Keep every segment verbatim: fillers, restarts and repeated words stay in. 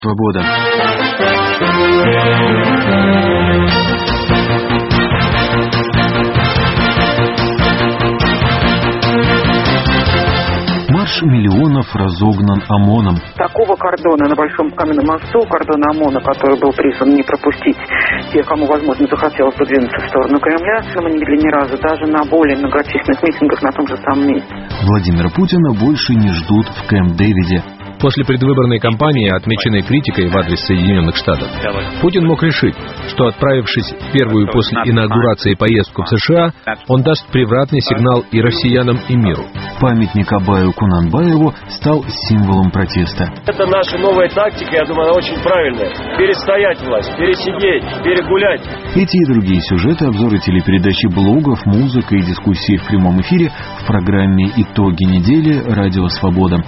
Свобода. Марш миллионов разогнан ОМОНом. Такого кордона на Большом Каменном мосту, кордона ОМОНа, который был призван не пропустить тех, кому, возможно, захотелось подвинуться в сторону Кремля, мы не видели ни разу, даже на более многочисленных митингах на том же самом месте. Владимира Путина больше не ждут в Кэмп-Дэвиде. После предвыборной кампании, отмеченной критикой в адрес Соединенных Штатов, Путин мог решить, что, отправившись в первую после инаугурации поездку в США, он даст превратный сигнал и россиянам, и миру. Памятник Абаю Кунанбаеву стал символом протеста. Это наша новая тактика, я думаю, она очень правильная. Перестоять власть, пересидеть, перегулять. Эти и другие сюжеты, обзоры телепередачи, блогов, музыка и дискуссии в прямом эфире в программе «Итоги недели» «Радио Свобода».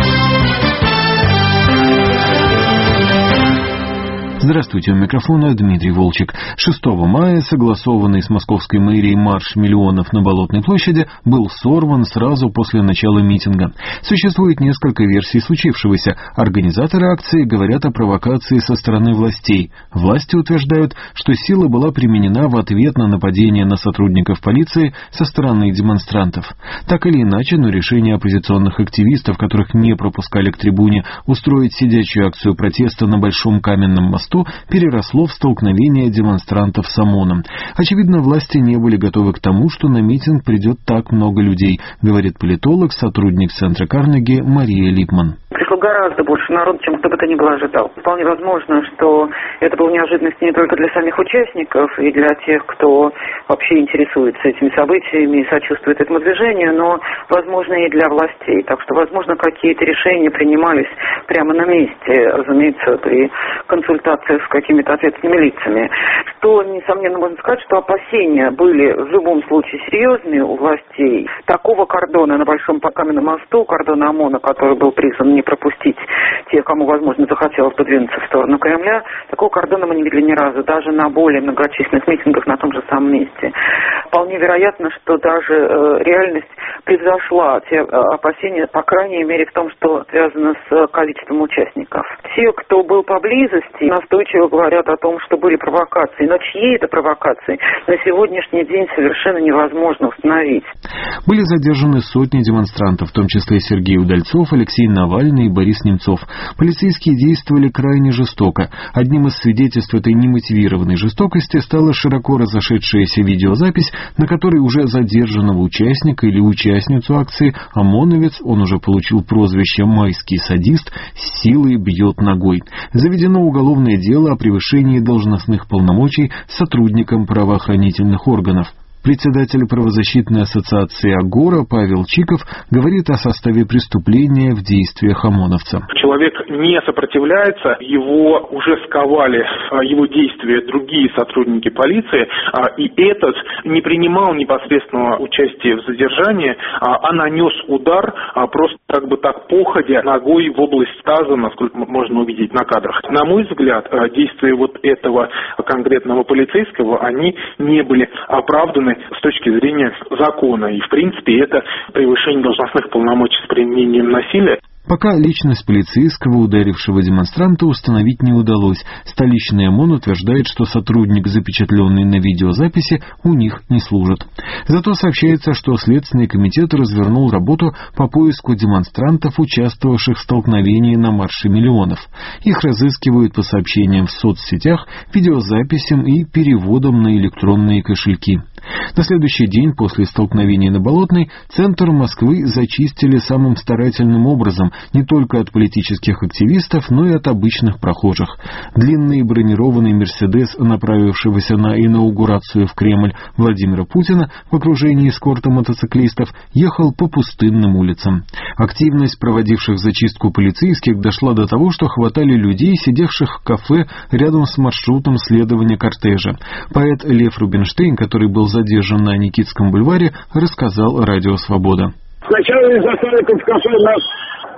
Здравствуйте, у микрофона Дмитрий Волчек. шестого мая согласованный с московской мэрией марш миллионов на Болотной площади был сорван сразу после начала митинга. Существует несколько версий случившегося. Организаторы акции говорят о провокации со стороны властей. Власти утверждают, что сила была применена в ответ на нападение на сотрудников полиции со стороны демонстрантов. Так или иначе, но решение оппозиционных активистов, которых не пропускали к трибуне, устроить сидячую акцию протеста на Большом Каменном мосту, переросло в столкновение демонстрантов с ОМОНом. Очевидно, власти не были готовы к тому, что на митинг придет так много людей, говорит политолог, сотрудник Центра Карнеги Мария Липман. Пришло гораздо больше народу, чем кто бы то ни было ожидал. Вполне возможно, что это была неожиданность не только для самих участников и для тех, кто вообще интересуется этими событиями и сочувствует этому движению, но, возможно, и для властей. Так что, возможно, какие-то решения принимались прямо на месте, разумеется, при консультации с какими-то ответственными лицами. Что, несомненно, можно сказать, что опасения были в любом случае серьезные у властей. Такого кордона на Большом Каменном мосту, кордона ОМОНа, который был призван не пропустить тех, кому, возможно, захотелось подвинуться в сторону Кремля, такого кордона мы не видели ни разу, даже на более многочисленных митингах на том же самом месте. Вполне вероятно, что даже э, реальность превзошла те э, опасения, по крайней мере, в том, что связано с количеством участников. Те, кто был поблизости, настойчиво говорят о том, что были провокации. Но чьи это провокации, на сегодняшний день совершенно невозможно установить. Были задержаны сотни демонстрантов, в том числе Сергей Удальцов, Алексей Навальный и Борис Немцов. Полицейские действовали крайне жестоко. Одним из свидетельств этой немотивированной жестокости стала широко разошедшаяся видеозапись, на которой уже задержанного участника или участницу акции ОМОНовец, он уже получил прозвище «майский садист», с силой бьет ногой. Заведено уголовное дело о превышении должностных полномочий сотрудникам правоохранительных органов. Председатель правозащитной ассоциации «Агора» Павел Чиков говорит о составе преступления в действиях ОМОНовца. Человек не сопротивляется, его уже сковали его действия другие сотрудники полиции, и этот не принимал непосредственного участия в задержании, а нанес удар просто как бы так походя ногой в область таза, насколько можно увидеть на кадрах. На мой взгляд, действия вот этого конкретного полицейского, они не были оправданы с точки зрения закона. И, в принципе, это превышение должностных полномочий с применением насилия. Пока личность полицейского, ударившего демонстранта, установить не удалось. Столичный ОМОН утверждает, что сотрудник, запечатленный на видеозаписи, у них не служит. Зато сообщается, что Следственный комитет развернул работу по поиску демонстрантов, участвовавших в столкновении на марше миллионов. Их разыскивают по сообщениям в соцсетях, видеозаписям и переводам на электронные кошельки. На следующий день после столкновения на Болотной центр Москвы зачистили самым старательным образом не только от политических активистов, но и от обычных прохожих. Длинный бронированный «Мерседес», направившегося на инаугурацию в Кремль Владимира Путина в окружении эскорта мотоциклистов, ехал по пустынным улицам. Активность проводивших зачистку полицейских дошла до того, что хватали людей, сидевших в кафе рядом с маршрутом следования кортежа. Поэт Лев Рубинштейн, который был задержан на Никитском бульваре, рассказал «Радио Свобода». Сначала из-за столиков в кафе нас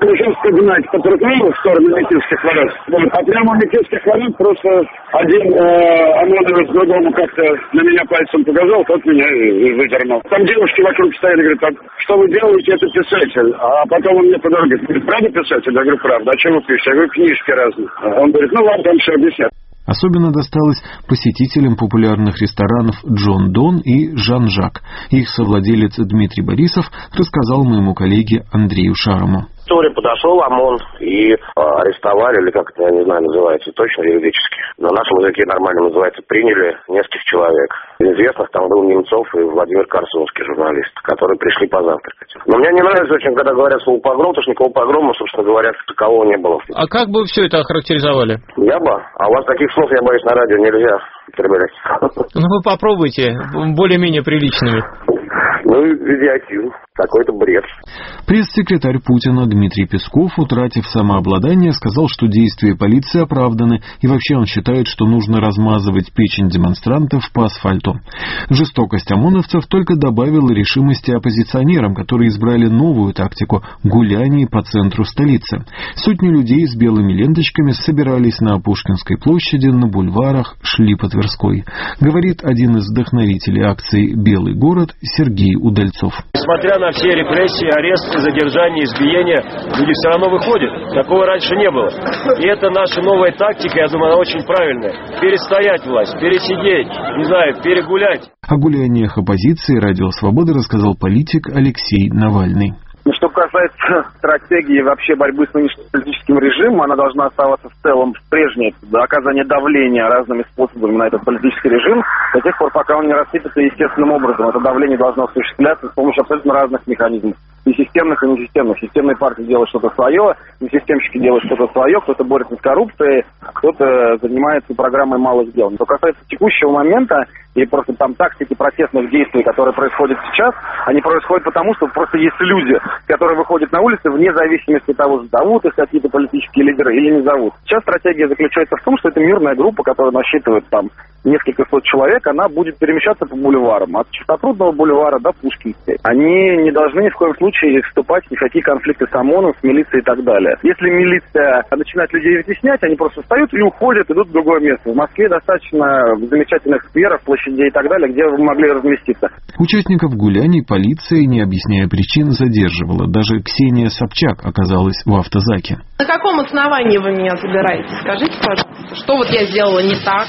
пришлось погнать по тротуару в сторону Метельских ворот. Вот. А прямо у Метельских ворот просто один э, ОМОНовец другому как-то на меня пальцем показал, тот меня и выдернул. Там девушки вокруг стояли, говорят, а что вы делаете, это писатель. А потом он мне по дороге говорит, правда писатель? Я говорю, правда. А что вы пишете? Я говорю, книжки разные. Он говорит, ну ладно, там все объяснят. Особенно досталось посетителям популярных ресторанов «Джон Дон» и «Жан-Жак». Их совладелец Дмитрий Борисов рассказал моему коллеге Андрею Шарому. Вскоре подошел ОМОН и э, арестовали, или как это, я не знаю, называется точно юридически. На нашем языке нормально называется, приняли нескольких человек. Из известных там был Немцов и Владимир Корсунский, журналист, которые пришли позавтракать. Но мне не нравится очень, когда говорят слово «погром», потому что никакого погрома, собственно говоря, такового не было. А как бы все это охарактеризовали? Я бы? А у вас таких слов, я боюсь, на радио нельзя употреблять. Ну вы попробуйте, более-менее приличными. Ну, идиотизм. Какой-то бред. Пресс-секретарь Путина Дмитрий Песков, утратив самообладание, сказал, что действия полиции оправданы, и вообще он считает, что нужно размазывать печень демонстрантов по асфальту. Жестокость ОМОНовцев только добавила решимости оппозиционерам, которые избрали новую тактику – гуляний по центру столицы. Сотни людей с белыми ленточками собирались на Пушкинской площади, на бульварах, шли по Тверской. Говорит один из вдохновителей акции «Белый город» Сергей Удальцов. Несмотря на все репрессии, аресты, задержания, избиения, люди все равно выходят. Такого раньше не было. И это наша новая тактика, я думаю, она очень правильная. Перестоять власть, пересидеть, не знаю, перегулять. О гуляниях оппозиции «Радио Свободы» рассказал политик Алексей Навальный. Что касается стратегии вообще борьбы с нынешним политическим режимом, она должна оставаться в целом прежней, оказание давления разными способами на этот политический режим до тех пор, пока он не рассыпется естественным образом. Это давление должно осуществляться с помощью абсолютно разных механизмов. И системных, и несистемных. Системные партии делают что-то свое, несистемщики делают что-то свое, кто-то борется с коррупцией, кто-то занимается программой малых дел. Что касается текущего момента и просто там тактики протестных действий, которые происходят сейчас, они происходят потому, что просто есть люди, которые выходят на улицы вне зависимости от того, зовут их какие-то политические лидеры или не зовут. Сейчас стратегия заключается в том, что это мирная группа, которая насчитывает там несколько сот человек, она будет перемещаться по бульварам, от Чистопрудного бульвара до Пушкинской. Они не должны ни в коем случае вступать в никакие конфликты с ОМОНом, с милицией и так далее. Если милиция начинает людей вытеснять, они просто встают и уходят, идут в другое место. В Москве достаточно замечательных скверов, площадей и так далее, где вы могли разместиться. Участников гуляний полиция, не объясняя причин, задерживала. Даже Ксения Собчак оказалась в автозаке. На каком основании вы меня забираете? Скажите, пожалуйста, что вот я сделала не так?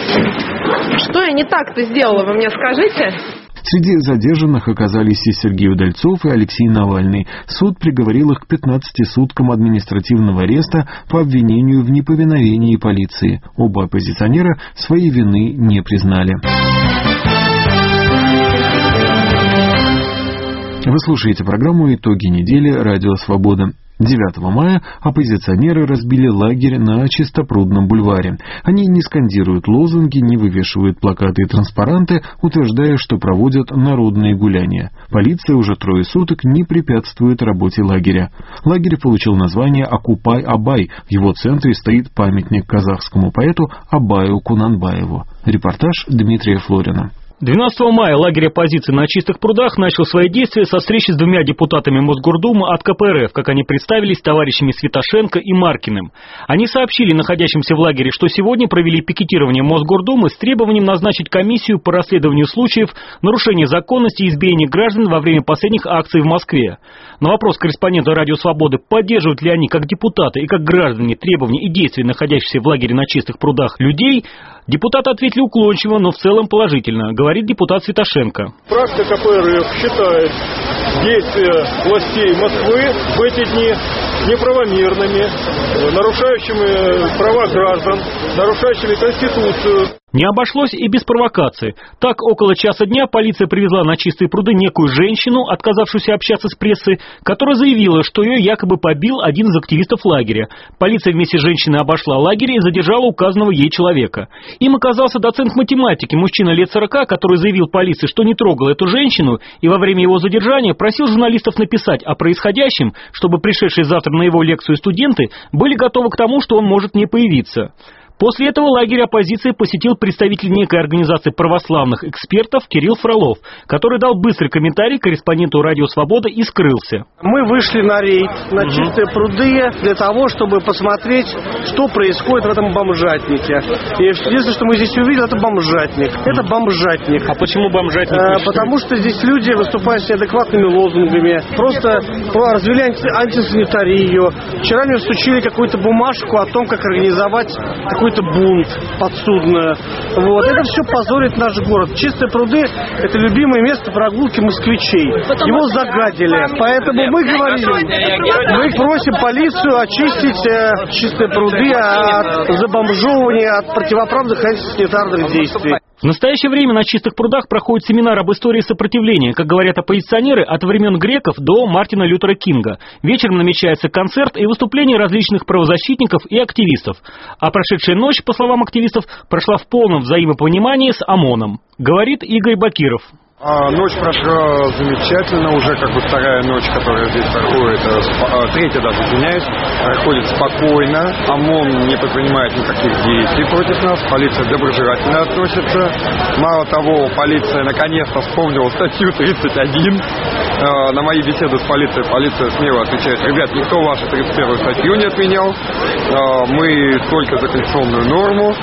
Что я не так-то сделала, вы мне скажите? Среди задержанных оказались и Сергей Удальцов, и Алексей Навальный. Суд приговорил их к пятнадцати суткам административного ареста по обвинению в неповиновении полиции. Оба оппозиционера своей вины не признали. Вы слушаете программу «Итоги недели. Радио Свобода». девятого мая оппозиционеры разбили лагерь на Чистопрудном бульваре. Они не скандируют лозунги, не вывешивают плакаты и транспаранты, утверждая, что проводят народные гуляния. Полиция уже трое суток не препятствует работе лагеря. Лагерь получил название «Окупай-Абай». В его центре стоит памятник казахскому поэту Абаю Кунанбаеву. Репортаж Дмитрия Флорина. двенадцатого мая лагерь оппозиции на Чистых прудах начал свои действия со встречи с двумя депутатами Мосгордумы от ка пэ эр эф, как они представились, товарищами Святошенко и Маркиным. Они сообщили находящимся в лагере, что сегодня провели пикетирование Мосгордумы с требованием назначить комиссию по расследованию случаев нарушения законности и избиения граждан во время последних акций в Москве. На вопрос корреспондента «Радио Свободы», поддерживают ли они как депутаты и как граждане требования и действия находящихся в лагере на Чистых прудах людей, депутаты ответили уклончиво, но в целом положительно, говорит депутат Святошенко. Фракция ка пэ эр эф считает действия властей Москвы в эти дни неправомерными, нарушающими права граждан, нарушающими Конституцию. Не обошлось и без провокации. Так, около часа дня полиция привезла на Чистые пруды некую женщину, отказавшуюся общаться с прессой, которая заявила, что ее якобы побил один из активистов лагеря. Полиция вместе с женщиной обошла лагерь и задержала указанного ей человека. Им оказался доцент математики, мужчина лет сорока, который заявил полиции, что не трогал эту женщину, и во время его задержания просил журналистов написать о происходящем, чтобы пришедшие завтра на его лекцию студенты были готовы к тому, что он может не появиться. После этого лагерь оппозиции посетил представитель некой организации православных экспертов Кирилл Фролов, который дал быстрый комментарий корреспонденту «Радио Свобода» и скрылся. Мы вышли на рейд, на угу. Чистые пруды, для того, чтобы посмотреть, что происходит в этом бомжатнике. И единственное, что мы здесь увидели, это бомжатник. Это бомжатник. А почему бомжатник? А, потому что здесь люди выступают с неадекватными лозунгами, просто развели анти- антисанитарию. Вчера мне всучили какую-то бумажку о том, как организовать какой-то бунт подсудную. Вот. Это все позорит наш город. Чистые пруды – это любимое место прогулки москвичей. Его загадили. Поэтому мы говорим, мы просим полицию очистить э, чистые пруды от забомжевывания, от противоправных антисанитарных действий. В настоящее время на Чистых прудах проходит семинар об истории сопротивления, как говорят оппозиционеры, от времен греков до Мартина Лютера Кинга. Вечером намечается концерт и выступления различных правозащитников и активистов. А прошедшая ночь, по словам активистов, прошла в полном взаимопонимании с ОМОНом, говорит Игорь Бакиров. А, ночь прошла замечательно, уже как бы вторая ночь, которая здесь проходит, а, третья даже, извиняюсь, проходит спокойно. ОМОН не предпринимает никаких действий против нас, полиция доброжелательно относится. Мало того, полиция наконец-то вспомнила статью тридцать один. А, на мои беседы с полицией полиция смело отвечает: ребят, никто вашу тридцать первую статью не отменял, а, мы только за конституционную норму,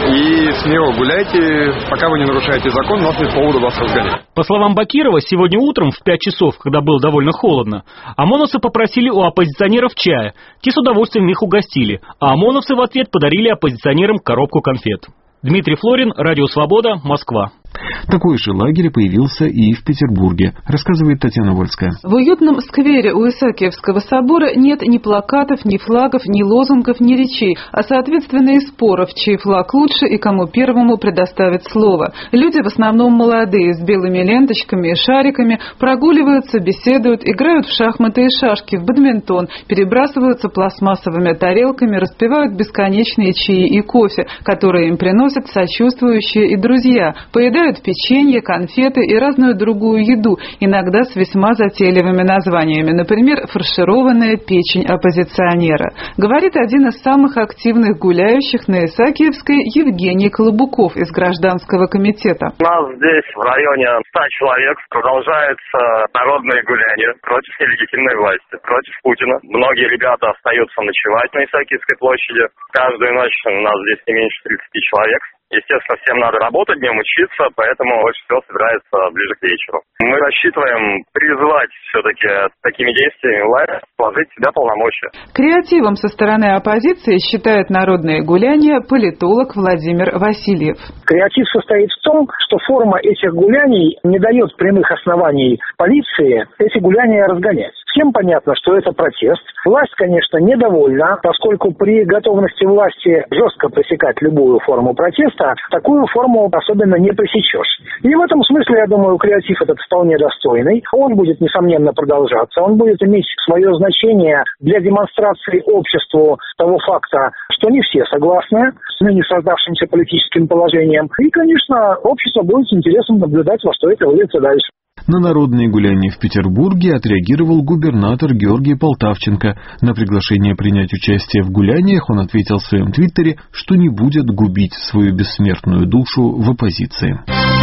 и смело гуляйте, пока вы не нарушаете закон, у нас нет повода вас разгонять. По словам Бакирова, сегодня утром в пять часов, когда было довольно холодно, ОМОНовцы попросили у оппозиционеров чая. Те с удовольствием их угостили, а ОМОНовцы в ответ подарили оппозиционерам коробку конфет. Дмитрий Флорин, Радио Свобода, Москва. Такой же лагерь появился и в Петербурге, рассказывает Татьяна Вольская. В уютном сквере у Исаакиевского собора нет ни плакатов, ни флагов, ни лозунгов, ни речей, а соответственно и споров, чей флаг лучше и кому первому предоставить слово. Люди в основном молодые, с белыми ленточками и шариками, прогуливаются, беседуют, играют в шахматы и шашки, в бадминтон, перебрасываются пластмассовыми тарелками, распивают бесконечные чаи и кофе, которые им приносят сочувствующие и друзья, поедают печенье, конфеты и разную другую еду, иногда с весьма затейливыми названиями, например, фаршированная печень оппозиционера. Говорит один из самых активных гуляющих на Исаакиевской Евгений Колобуков из Гражданского комитета. У нас здесь в районе ста человек продолжается народное гуляние против нелегитимной власти, против Путина. Многие ребята остаются ночевать на Исаакиевской площади. Каждую ночь у нас здесь не меньше тридцати человек. Естественно, всем надо работать, днем учиться, поэтому большинство собирается ближе к вечеру. Мы рассчитываем призвать все-таки такими действиями власть сложить в себя полномочия. Креативом со стороны оппозиции считает народное гуляние политолог Владимир Васильев. Креатив состоит в том, что форма этих гуляний не дает прямых оснований полиции эти гуляния разгонять. Всем понятно, что это протест. Власть, конечно, недовольна, поскольку при готовности власти жестко пресекать любую форму протеста, такую форму особенно не пресечешь. И в этом смысле, я думаю, креатив этот вполне достойный. Он будет, несомненно, продолжаться. Он будет иметь свое значение для демонстрации обществу того факта, что не все согласны с ныне создавшимся политическим положением. И, конечно, общество будет с интересом наблюдать, во что это выльется дальше. На народные гуляния в Петербурге отреагировал губернатор Георгий Полтавченко. На приглашение принять участие в гуляниях он ответил в своем твиттере, что не будет губить свою бессмертную душу в оппозиции.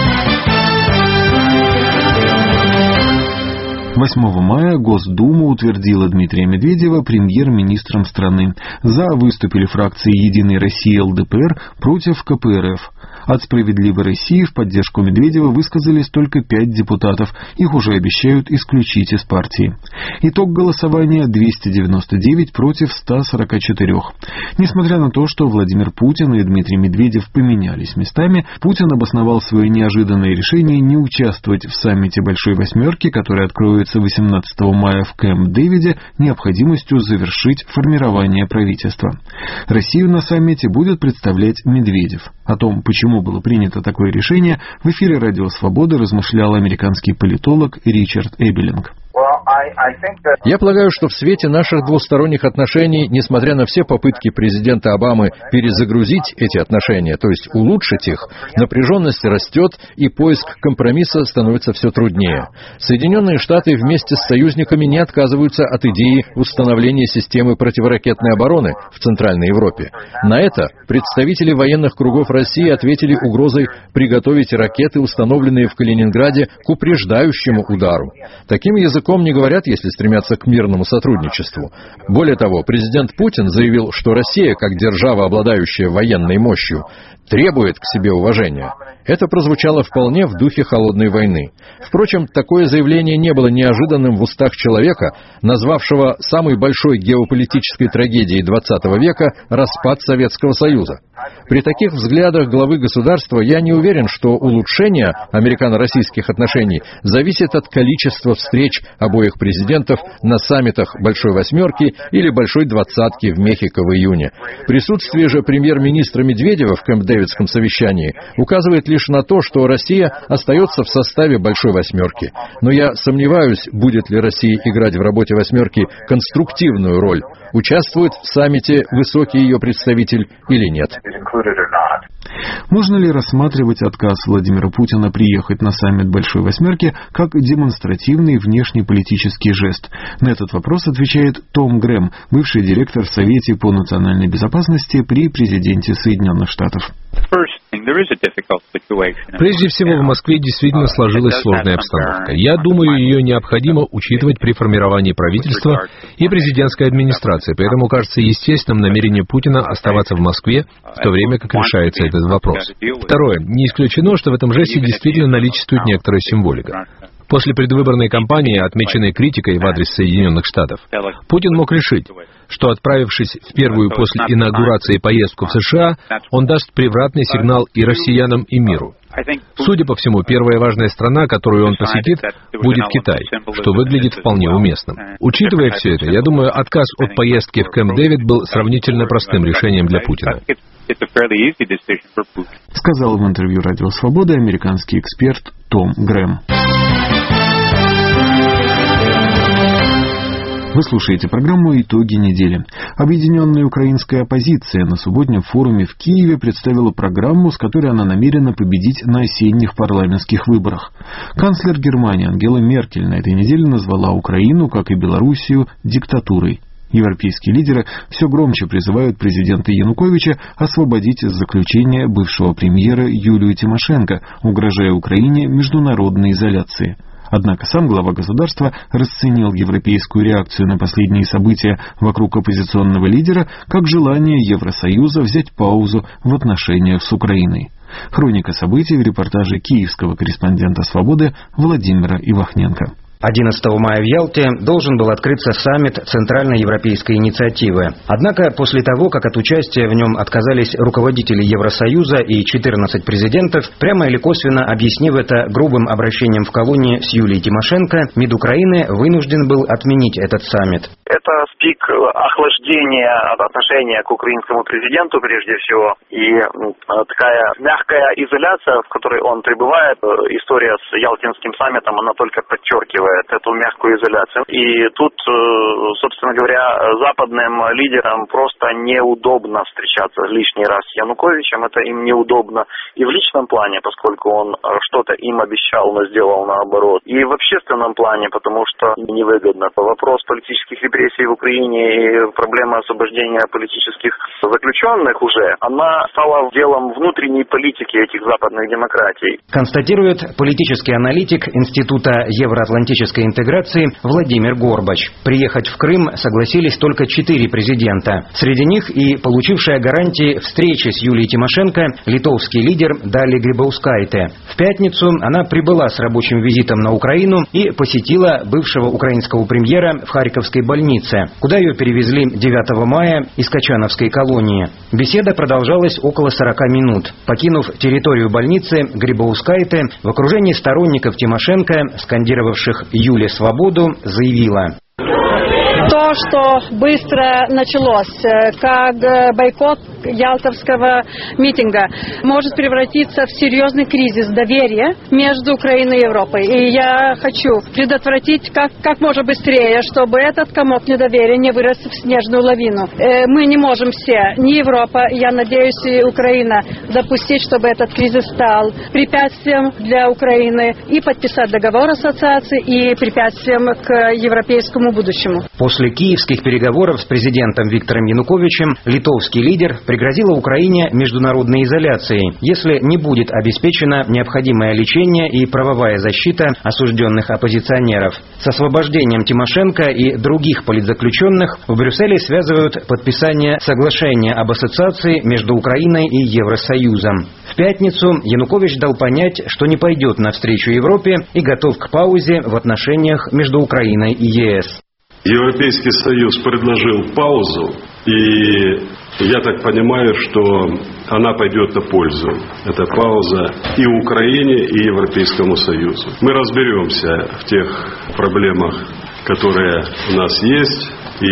восьмого мая Госдума утвердила Дмитрия Медведева премьер-министром страны. За выступили фракции «Единой России» эл дэ пэ эр против ка пэ эр эф. От «Справедливой России» в поддержку Медведева высказались только пять депутатов. Их уже обещают исключить из партии. Итог голосования – двести девяносто девять против ста сорока четырёх. Несмотря на то, что Владимир Путин и Дмитрий Медведев поменялись местами, Путин обосновал свое неожиданное решение не участвовать в саммите Большой Восьмерки, который откроется восемнадцатого мая в Кэмп-Дэвиде, необходимостью завершить формирование правительства. Россию на саммите будет представлять Медведев. О том, почему было принято такое решение, в эфире «Радио Свобода» размышлял американский политолог Ричард Эбелинг. Я полагаю, что в свете наших двусторонних отношений, несмотря на все попытки президента Обамы перезагрузить эти отношения, то есть улучшить их, напряженность растет и поиск компромисса становится все труднее. Соединенные Штаты вместе с союзниками не отказываются от идеи установления системы противоракетной обороны в Центральной Европе. На это представители военных кругов России ответили угрозой приготовить ракеты, установленные в Калининграде, к упреждающему удару. Таким языком не говорят, если стремятся к мирному сотрудничеству. Более того, президент Путин заявил, что Россия, как держава, обладающая военной мощью, требует к себе уважения. Это прозвучало вполне в духе холодной войны. Впрочем, такое заявление не было неожиданным в устах человека, назвавшего самой большой геополитической трагедией двадцатого века распад Советского Союза. При таких взглядах главы государства я не уверен, что улучшение американо-российских отношений зависит от количества встреч обоих президентов на саммитах Большой Восьмерки или Большой Двадцатки в Мехико в июне. Присутствие же премьер-министра Медведева в Кэмп-Дэвидском совещании указывает лишь на то, что Россия остается в составе Большой Восьмерки. Но я сомневаюсь, будет ли Россия играть в работе Восьмерки конструктивную роль. Участвует в саммите высокий ее представитель или нет. Можно ли рассматривать отказ Владимира Путина приехать на саммит Большой Восьмерки как демонстративный внешнеполитический жест? На этот вопрос отвечает Том Грэм, бывший директор в Совете по национальной безопасности при президенте Соединенных Штатов. Прежде всего, в Москве действительно сложилась сложная обстановка. Я думаю, ее необходимо учитывать при формировании правительства и президентской администрации. Поэтому кажется естественным намерение Путина оставаться в Москве, в то время как решается этот вопрос. Второе. Не исключено, что в этом жесте действительно наличествует некоторая символика. После предвыборной кампании, отмеченной критикой в адрес Соединенных Штатов, Путин мог решить, что, отправившись в первую после инаугурации поездку в США, он даст превратный сигнал и россиянам, и миру. Судя по всему, первая важная страна, которую он посетит, будет Китай, что выглядит вполне уместным. Учитывая все это, я думаю, отказ от поездки в Кэмп-Дэвид был сравнительно простым решением для Путина. Сказал в интервью «Радио Свобода» американский эксперт Том Грэм. Вы слушаете программу «Итоги недели». Объединенная украинская оппозиция на субботнем форуме в Киеве представила программу, с которой она намерена победить на осенних парламентских выборах. Канцлер Германии Ангела Меркель на этой неделе назвала Украину, как и Белоруссию, диктатурой. Европейские лидеры все громче призывают президента Януковича освободить из заключения бывшего премьера Юлию Тимошенко, угрожая Украине международной изоляцией. Однако сам глава государства расценил европейскую реакцию на последние события вокруг оппозиционного лидера как желание Евросоюза взять паузу в отношениях с Украиной. Хроника событий в репортаже киевского корреспондента «Свободы» Владимира Ивахненко. одиннадцатого мая в Ялте должен был открыться саммит Центральноевропейской инициативы. Однако после того, как от участия в нем отказались руководители Евросоюза и четырнадцать президентов, прямо или косвенно объяснив это грубым обращением в колонии с Юлией Тимошенко, МИД Украины вынужден был отменить этот саммит. Это пик охлаждения отношения к украинскому президенту прежде всего и такая мягкая изоляция, в которой он пребывает. История с Ялтинским саммитом, она только подчеркивает эту мягкую изоляцию. И тут, собственно говоря, западным лидерам просто неудобно встречаться лишний раз с Януковичем. Это им неудобно и в личном плане, поскольку он что-то им обещал, но сделал наоборот. И в общественном плане, потому что невыгодно. Вопрос политических репрессий в Украине и проблема освобождения политических заключенных уже, она стала делом внутренней политики этих западных демократий. Констатирует политический аналитик Института евроатлантической интеграции Владимир Горбач. Приехать в Крым согласились только четыре президента. Среди них и получившая гарантии встречи с Юлией Тимошенко литовский лидер Даля Грибаускайте. В пятницу она прибыла с рабочим визитом на Украину и посетила бывшего украинского премьера в Харьковской больнице, куда ее перевезли девятого мая из Качановской колонии. Беседа продолжалась около сорока минут. Покинув территорию больницы, Грибаускайте в окружении сторонников Тимошенко, скандировавших «Юле свободу», заявила: То, что быстро началось, как бойкот ялтовского митинга может превратиться в серьезный кризис доверия между Украиной и Европой. И я хочу предотвратить как, как можно быстрее, чтобы этот комок недоверия не вырос в снежную лавину. Мы не можем все, ни Европа, я надеюсь, и Украина, допустить, чтобы этот кризис стал препятствием для Украины и подписать договор ассоциации и препятствием к европейскому будущему. После киевских переговоров с президентом Виктором Януковичем литовский лидер пригрозил Украине международной изоляцией, если не будет обеспечено необходимое лечение и правовая защита осужденных оппозиционеров. С освобождением Тимошенко и других политзаключенных в Брюсселе связывают подписание соглашения об ассоциации между Украиной и Евросоюзом. В пятницу Янукович дал понять, что не пойдет навстречу Европе и готов к паузе в отношениях между Украиной и ЕС. Европейский Союз предложил паузу, и я так понимаю, что она пойдет на пользу. Это пауза и Украине, и Европейскому Союзу. Мы разберемся в тех проблемах, которые у нас есть,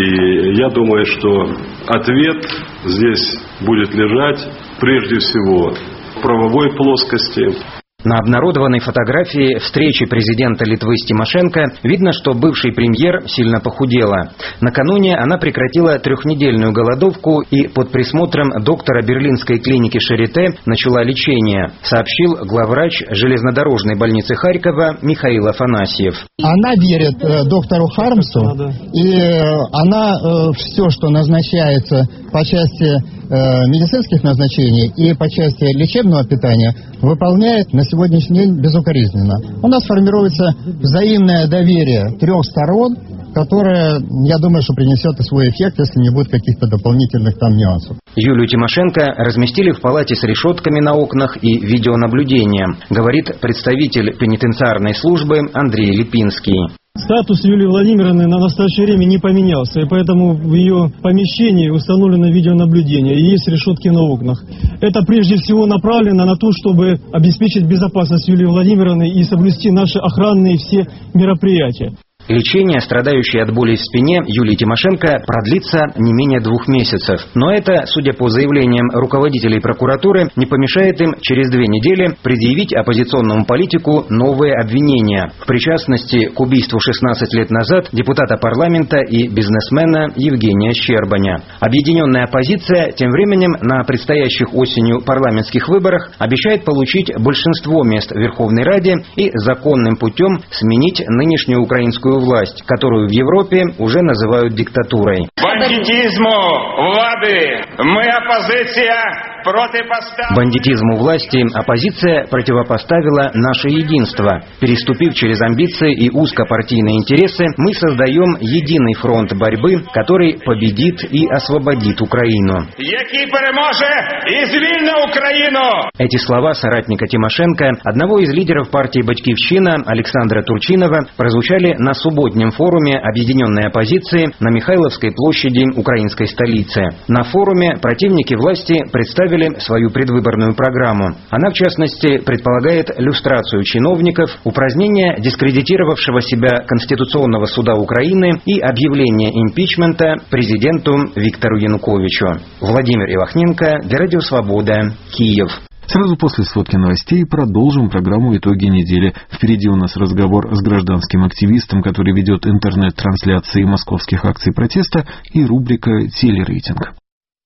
и я думаю, что ответ здесь будет лежать прежде всего в правовой плоскости. На обнародованной фотографии встречи президента Литвы с Тимошенко видно, что бывший премьер сильно похудела. Накануне она прекратила трехнедельную голодовку и под присмотром доктора берлинской клиники Шарите начала лечение, сообщил главврач железнодорожной больницы Харькова Михаил Афанасьев. Она верит э, доктору Хармсу, и э, она э, все, что назначается по части э, медицинских назначений и по части лечебного питания, выполняет на сегодняшний день безукоризненно. У нас формируется взаимное доверие трех сторон, которое, я думаю, что принесет и свой эффект, если не будет каких-то дополнительных там нюансов. Юлию Тимошенко разместили в палате с решетками на окнах и видеонаблюдением, говорит представитель пенитенциарной службы Андрей Липинский. Статус Юлии Владимировны на настоящее время не поменялся, и поэтому в ее помещении установлено видеонаблюдение и есть решетки на окнах. Это прежде всего направлено на то, чтобы обеспечить безопасность Юлии Владимировны и соблюсти наши охранные все мероприятия. Лечение, страдающей от боли в спине, Юлии Тимошенко продлится не менее двух месяцев. Но это, судя по заявлениям руководителей прокуратуры, не помешает им через две недели предъявить оппозиционному политику новые обвинения в причастности к убийству шестнадцать лет назад депутата парламента и бизнесмена Евгения Щербаня. Объединенная оппозиция тем временем на предстоящих осенью парламентских выборах обещает получить большинство мест в Верховной Раде и законным путем сменить нынешнюю украинскую власть, которую в Европе уже называют диктатурой. Бандитизму влады мы оппозиция противопоставили. Бандитизму власти оппозиция противопоставила наше единство. Переступив через амбиции и узкопартийные интересы, мы создаем единый фронт борьбы, который победит и освободит Украину. Який переможе и звільне Украину. Эти слова соратника Тимошенко, одного из лидеров партии «Батьківщина» Александра Турчинова, прозвучали на субботнем форуме объединенной оппозиции на Михайловской площади украинской столицы. На форуме противники власти представили свою предвыборную программу. Она, в частности, предполагает люстрацию чиновников, упразднение дискредитировавшего себя Конституционного суда Украины и объявление импичмента президенту Виктору Януковичу. Владимир Ивахненко, для Радио Свобода, Киев. Сразу после сводки новостей продолжим программу «Итоги недели». Впереди у нас разговор с гражданским активистом, который ведет интернет-трансляции московских акций протеста, и рубрика «Телерейтинг».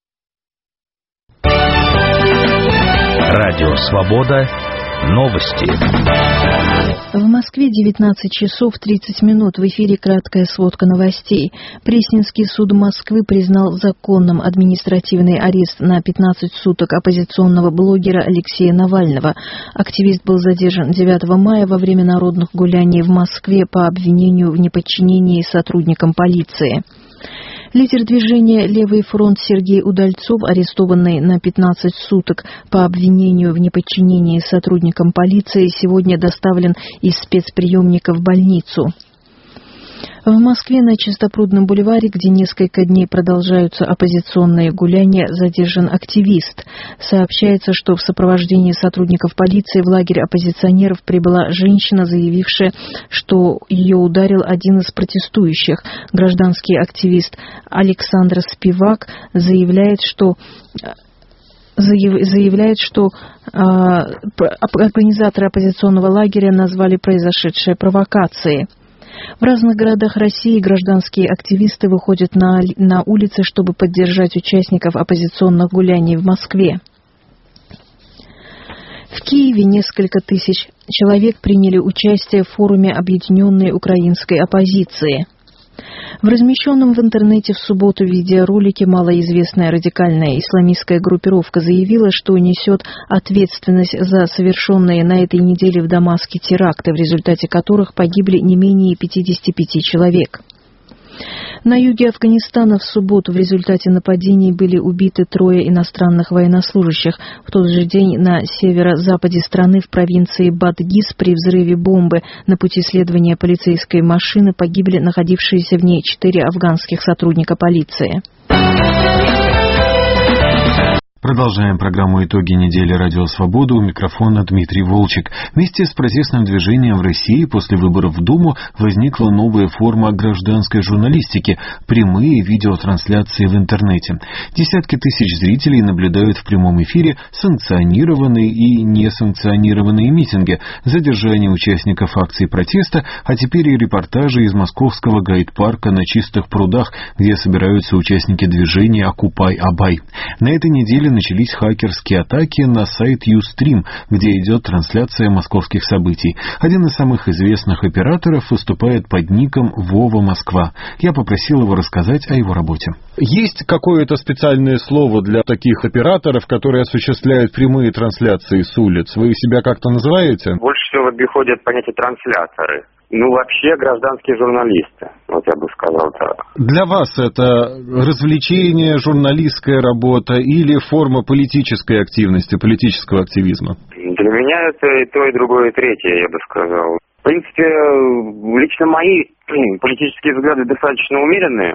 Радио «Свобода». Новости. В Москве девятнадцать часов тридцать минут. В эфире краткая сводка новостей. Пресненский суд Москвы признал законным административный арест на пятнадцать суток оппозиционного блогера Алексея Навального. Активист был задержан девятого мая во время народных гуляний в Москве по обвинению в неподчинении сотрудникам полиции. Лидер движения «Левый фронт» Сергей Удальцов, арестованный на пятнадцать суток по обвинению в неподчинении сотрудникам полиции, сегодня доставлен из спецприемника в больницу. В Москве на Чистопрудном бульваре, где несколько дней продолжаются оппозиционные гуляния, задержан активист. Сообщается, что в сопровождении сотрудников полиции в лагерь оппозиционеров прибыла женщина, заявившая, что ее ударил один из протестующих. Гражданский активист Александр Спивак заявляет, что заявляет, что э, организаторы оппозиционного лагеря назвали произошедшее провокацией. В разных городах России гражданские активисты выходят на, на улицы, чтобы поддержать участников оппозиционных гуляний в Москве. В Киеве несколько тысяч человек приняли участие в форуме объединенной украинской оппозиции. В размещенном в интернете в субботу видеоролике малоизвестная радикальная исламистская группировка заявила, что несет ответственность за совершенные на этой неделе в Дамаске теракты, в результате которых погибли не менее пятидесяти пяти человек. На юге Афганистана в субботу в результате нападений были убиты трое иностранных военнослужащих. В тот же день на северо-западе страны в провинции Бадгиз при взрыве бомбы на пути следования полицейской машины погибли находившиеся в ней четыре афганских сотрудника полиции. Продолжаем программу «Итоги недели. Радио Свобода». У микрофона Дмитрий Волчек. Вместе с протестным движением в России после выборов в Думу возникла новая форма гражданской журналистики – прямые видеотрансляции в интернете. Десятки тысяч зрителей наблюдают в прямом эфире санкционированные и несанкционированные митинги, задержание участников акций протеста, а теперь и репортажи из московского гайд-парка на Чистых прудах, где собираются участники движения «Окупай-Абай». На этой неделе начались хакерские атаки на сайт Ustream, где идет трансляция московских событий. Один из самых известных операторов выступает под ником Вова Москва. Я попросил его рассказать о его работе. Есть какое-то специальное слово для таких операторов, которые осуществляют прямые трансляции с улиц? Вы себя как-то называете? Больше всего обиходят понятие трансляторы. Ну, вообще, гражданские журналисты, вот я бы сказал так. Для вас это развлечение, журналистская работа или форма политической активности, политического активизма? Для меня это и то, и другое, и третье, я бы сказал. В принципе, лично мои политические взгляды достаточно умеренные,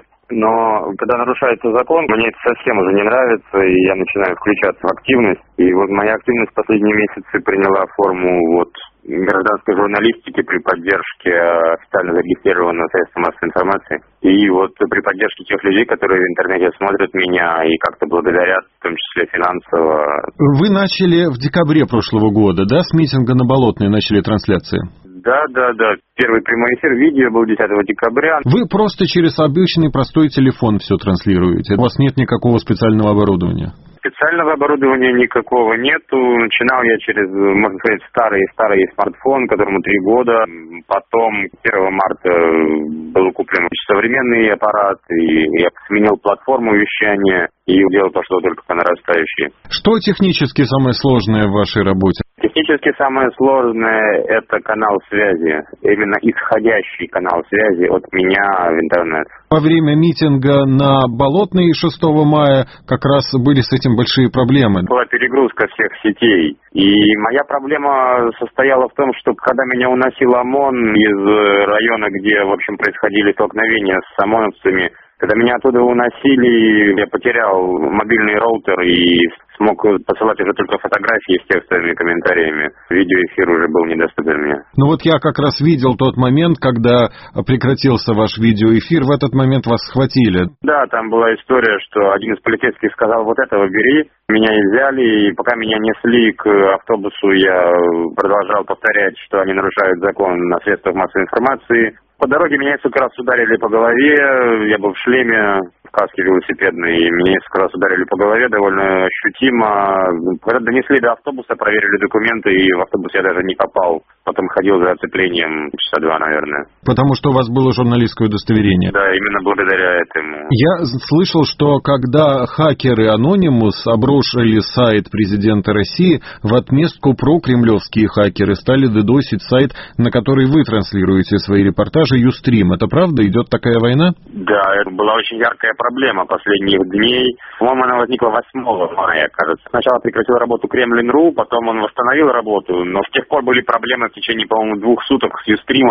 но когда нарушается закон, мне это совсем уже не нравится, и я начинаю включаться в активность. И вот моя активность в последние месяцы приняла форму вот гражданской журналистики при поддержке официально зарегистрированного средства массовой информации. И вот при поддержке тех людей, которые в интернете смотрят меня и как-то благодарят, в том числе финансово. Вы начали в декабре прошлого года, да, с митинга на Болотной начали трансляции? Да, да, да. Первый прямой эфир видео был десятого декабря. Вы просто через обычный простой телефон все транслируете? У вас нет никакого специального оборудования? Специального оборудования никакого нету. Начинал я через, можно сказать, старый-старый смартфон, которому три года. Потом первого марта был куплен современный аппарат, и я сменил платформу вещания, и дело пошло только по нарастающей. Что технически самое сложное в вашей работе? Технически самое сложное – это канал связи. Именно исходящий канал связи от меня в интернет. Во время митинга на Болотной шестого мая как раз были с этим большие проблемы. Была перегрузка всех сетей. И моя проблема состояла в том, что когда меня уносил ОМОН из района, где, в общем, происходили столкновения с ОМОНовцами, когда меня оттуда уносили, я потерял мобильный роутер и смог посылать уже только фотографии с текстовыми комментариями. Видеоэфир уже был недоступен мне. Ну вот я как раз видел тот момент, когда прекратился ваш видеоэфир, в этот момент вас схватили. Да, там была история, что один из полицейских сказал: вот этого бери. Меня и взяли, и пока меня несли к автобусу, я продолжал повторять, что они нарушают закон на средствах массовой информации. По дороге меня несколько раз ударили по голове, я был в шлеме, в каске велосипедной, и меня несколько раз ударили по голове довольно ощутимо. Когда донесли до автобуса, проверили документы, и в автобус я даже не попал. Потом ходил за оцеплением часа два, наверное. Потому что у вас было журналистское удостоверение? Да, именно благодаря этому. Я слышал, что когда хакеры Anonymous обрушили сайт президента России, в отместку прокремлевские хакеры стали дедосить сайт, на который вы транслируете свои репортажи, Ustream. Это правда? Идет такая война? Да, это была очень яркая проблема последних дней. По-моему, она возникла восьмого мая, кажется. Сначала прекратил работу Кремлин точка ру, потом он восстановил работу, но с тех пор были проблемы в течение, по-моему, двух суток с Ustream.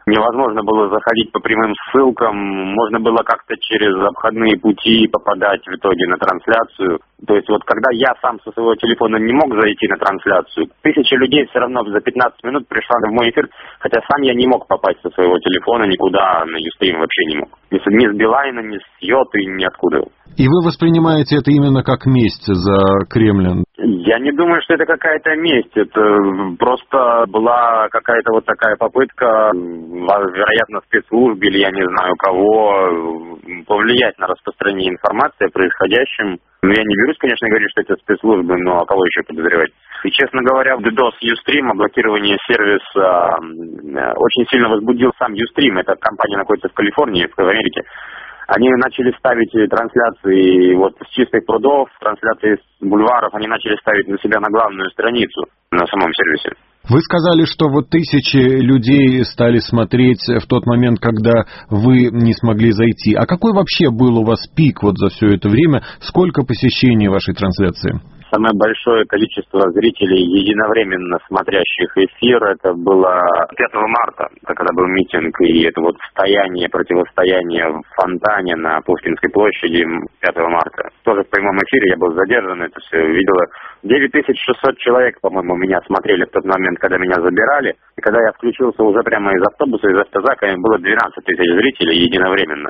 Невозможно было заходить по прямым ссылкам, можно было как-то через обходные пути попадать в итоге на трансляцию. То есть вот когда я сам со своего телефона не мог зайти на трансляцию, тысяча людей все равно за пятнадцать минут пришла в мой эфир, хотя сам я не мог попасть со своего телефона никуда, на Юстрим вообще не мог. Ни с, ни с Билайна, ни с Йоты, ниоткуда. И вы воспринимаете это именно как месть за Кремль? Я не думаю, что это какая-то месть. Это просто была какая-то вот такая попытка, вероятно, спецслужб или я не знаю кого, повлиять на распространение информации о происходящем. Я не берусь, конечно, говорить, что это спецслужбы, но а кого еще подозревать? И, честно говоря, DDoS Ustream, блокирование сервиса очень сильно возбудил сам Ustream. Эта компания находится в Калифорнии, в Америке. Они начали ставить трансляции вот с чистых прудов, трансляции с бульваров, они начали ставить на себя на главную страницу на самом сервисе. Вы сказали, что вот тысячи людей стали смотреть в тот момент, когда вы не смогли зайти. А какой вообще был у вас пик вот за все это время? Сколько посещений вашей трансляции? Самое большое количество зрителей, единовременно смотрящих эфир, это было пятого марта, когда был митинг, и это вот стояние, противостояние в фонтане на Пушкинской площади пятого марта. Тоже в прямом эфире я был задержан, это все видела. девять тысяч шестьсот человек, по-моему, меня смотрели в тот момент, когда меня забирали. И когда я включился уже прямо из автобуса, из автозака, было двенадцать тысяч зрителей единовременно.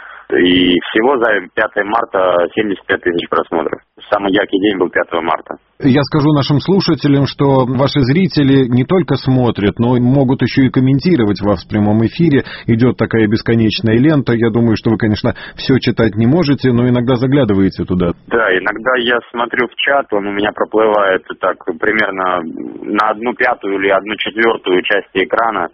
И всего за пятое марта семьдесят пять тысяч просмотров. Самый яркий день был пятого марта. Я скажу нашим слушателям, что ваши зрители не только смотрят, но могут еще и комментировать вас в прямом эфире. Идет такая бесконечная лента. Я думаю, что вы, конечно, все читать не можете, но иногда заглядываете туда. Да, иногда я смотрю в чат, он у меня проплывает так примерно на одну пятую или одну четвертую части экрана.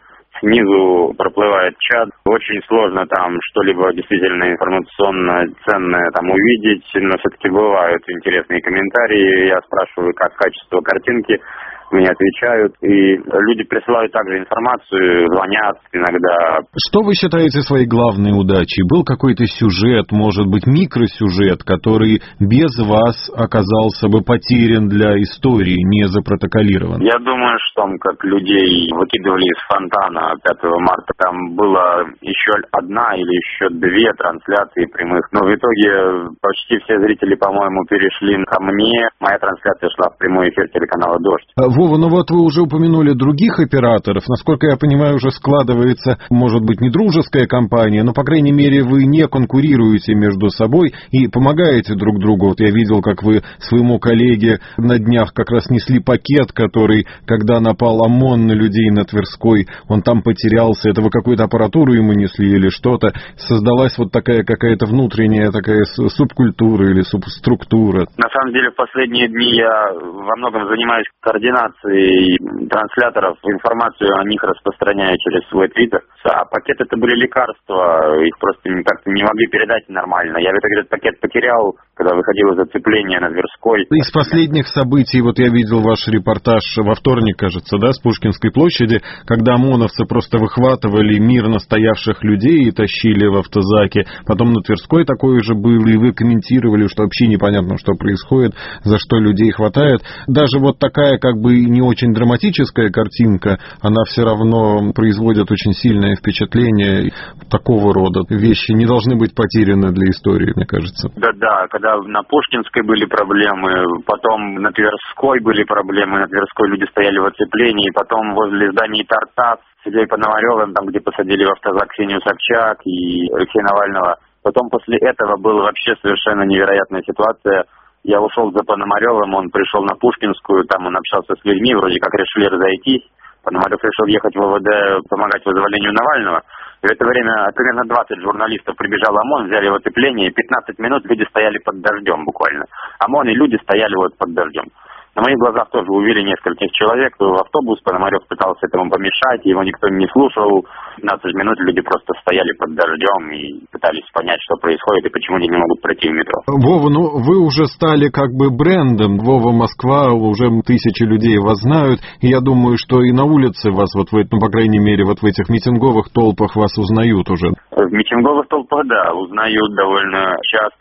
Снизу проплывает чат. Очень сложно там что-либо действительно информационно ценное там увидеть, но все-таки бывают интересные комментарии. Я спрашиваю, как качество картинки. Мне отвечают, и люди присылают также информацию, звонят иногда. Что вы считаете своей главной удачей? Был какой-то сюжет, может быть, микросюжет, который без вас оказался бы потерян для истории, не запротоколирован? Я думаю, что как людей выкидывали из фонтана пятого марта, там была еще одна или еще две трансляции прямых, но в итоге почти все зрители, по-моему, перешли ко мне. Моя трансляция шла в прямой эфир телеканала «Дождь». Вова, ну вот вы уже упомянули других операторов. Насколько я понимаю, уже складывается, может быть, не дружеская компания, но, по крайней мере, вы не конкурируете между собой и помогаете друг другу. Вот я видел, как вы своему коллеге на днях как раз несли пакет, который, когда напал ОМОН на людей на Тверской, он там потерялся. Это вы какую-то аппаратуру ему несли или что-то? Создалась вот такая какая-то внутренняя такая субкультура или субструктура? На самом деле, в последние дни я во многом занимаюсь координацией трансляторов, информацию о них распространяю через свой твиттер. А пакеты это были лекарства, их просто как-то не могли передать нормально. Я в итоге этот пакет потерял, когда выходило зацепление на Тверской. Из последних событий, вот я видел ваш репортаж во вторник, кажется, да, с Пушкинской площади, когда ОМОНовцы просто выхватывали мирно стоявших людей и тащили в автозаке. Потом на Тверской такое же было, и вы комментировали, что вообще непонятно, что происходит, за что людей хватает. Даже вот такая как бы не очень драматическая картинка, она все равно производит очень сильное впечатление. Такого рода вещи не должны быть потеряны для истории, мне кажется. Да-да, когда на Пушкинской были проблемы, потом на Тверской были проблемы, на Тверской люди стояли в оцеплении, потом возле зданий Тартас, Сергей Пономарёв, там, где посадили в автозак Ксению Собчак и Алексея Навального. Потом после этого была вообще совершенно невероятная ситуация. Я ушел за Пономарёвым, он пришел на Пушкинскую, там он общался с людьми, вроде как решили разойтись. Пономарёв решил ехать в ВВД, помогать вызволению Навального. И в это время примерно двадцать журналистов прибежал ОМОН, взяли в оцепление, и пятнадцать минут люди стояли под дождем буквально. ОМОН и люди стояли вот под дождем. На моих глазах тоже увели нескольких человек в автобус, Пономарёв пытался этому помешать, его никто не слушал. пятнадцать минут люди просто стояли под дождем и пытались понять, что происходит и почему они не могут пройти в метро. Вова, ну вы уже стали как бы брендом. Вова Москва, уже тысячи людей вас знают. И я думаю, что и на улице вас, вот в, ну, по крайней мере, вот в этих митинговых толпах вас узнают уже. В митинговых толпах, да, узнают довольно часто.